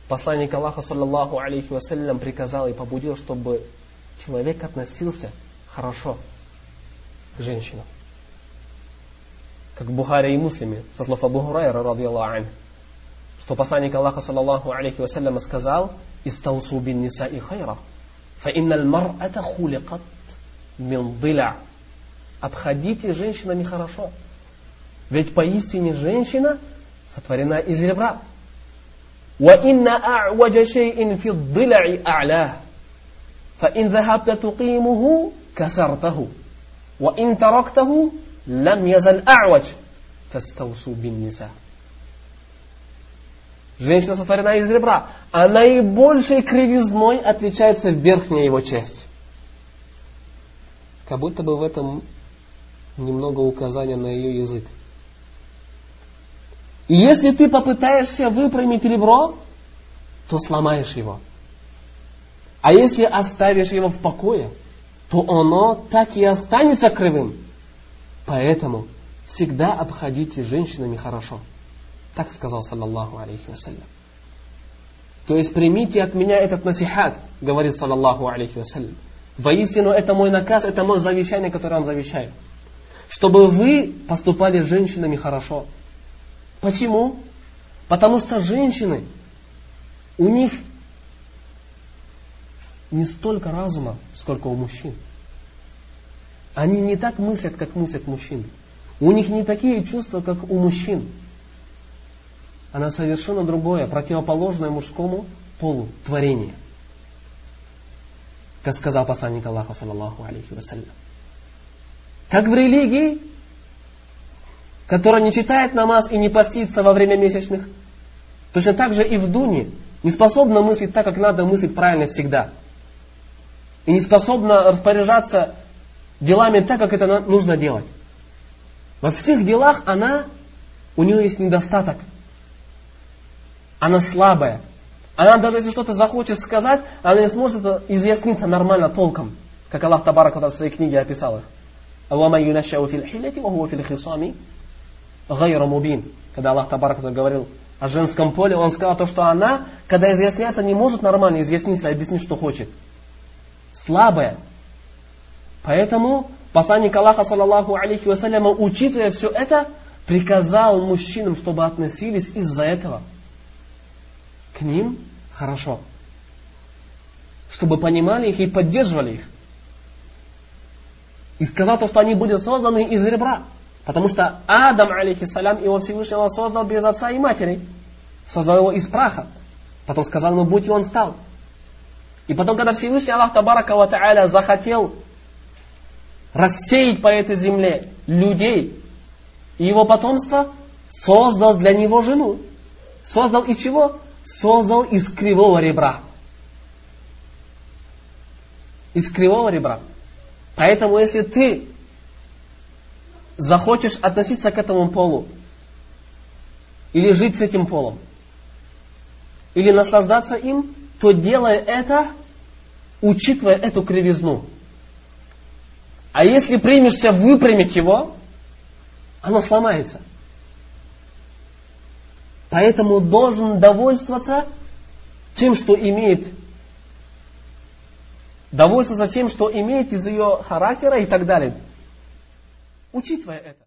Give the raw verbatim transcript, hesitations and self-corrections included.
посланник Аллаха, саллаллаху алейхи вассалям, приказал и побудил, чтобы человек относился хорошо к женщинам. Как в Бухари и Муслиме, со слов Абу Хурайра, радiyallahu анху, что посланник Аллаха, саллаллаху алейхи вассалям, сказал: «Истаусу бин нисаи хайра, фа инналь мар'ата хуликат мин диля». Обходите женщинами хорошо, ведь поистине женщина сотворена из ребра. «Ва инна а'ваджа шей'ин фи дила'i а'лях, фа ин захабта туқимуху касартаху, ва ин тарактаху лам язаль а'вадж, фастаусу бин ниса». Женщина сотворена из ребра, а наибольшей кривизной отличается верхняя его часть. Как будто бы в этом немного указания на ее язык. И если ты попытаешься выпрямить ребро, то сломаешь его. А если оставишь его в покое, то оно так и останется кривым. Поэтому всегда обходите женщинами хорошо. Так сказал, саллаллаху алейхи вассалям. То есть примите от меня этот насихат, говорит, саллаллаху алейхи вассалям. Воистину это мой наказ, это мое завещание, которое я вам завещаю. Чтобы вы поступали с женщинами хорошо. Почему? Потому что женщины, у них не столько разума, сколько у мужчин. Они не так мыслят, как мыслят мужчины. У них не такие чувства, как у мужчин. Она совершенно другое, противоположное мужскому полу, творение. Как сказал посланник Аллаха, саллаллаху алейхи вассалям. Как в религии, которая не читает намаз и не постится во время месячных, точно так же и в дуне не способна мыслить так, как надо мыслить правильно всегда. И не способна распоряжаться делами так, как это нужно делать. Во всех делах она, у нее есть недостаток. Она слабая. Она даже если что-то захочет сказать, она не сможет это изъясниться нормально, толком. Как Аллах Табарак в своей книге описал их. Когда Аллах Табарак говорил о женском поле, он сказал то, что она, когда изъясняется, не может нормально изъясниться и объяснить, что хочет. Слабая. Поэтому посланник Аллаха, саллаллаху алейхи вассаляма, учитывая все это, приказал мужчинам, чтобы относились из-за этого к ним хорошо. Чтобы понимали их и поддерживали их. И сказал то, что они будут созданы из ребра. Потому что Адам, алейхиссалям, его Всевышний Аллах создал без отца и матери. Создал его из праха. Потом сказал ему, будь, и он стал. И потом, когда Всевышний Аллах Табарака ва Та'аля захотел рассеять по этой земле людей и его потомство, создал для него жену. Создал из чего? Создал из кривого ребра. Из кривого ребра. Поэтому, если ты захочешь относиться к этому полу, или жить с этим полом, или наслаждаться им, то делай это, учитывая эту кривизну. А если примешься выпрямить его, оно сломается. Поэтому должен довольствоваться тем, что имеет. Довольствоваться тем, что имеет из ее характера и так далее. Учитывая это.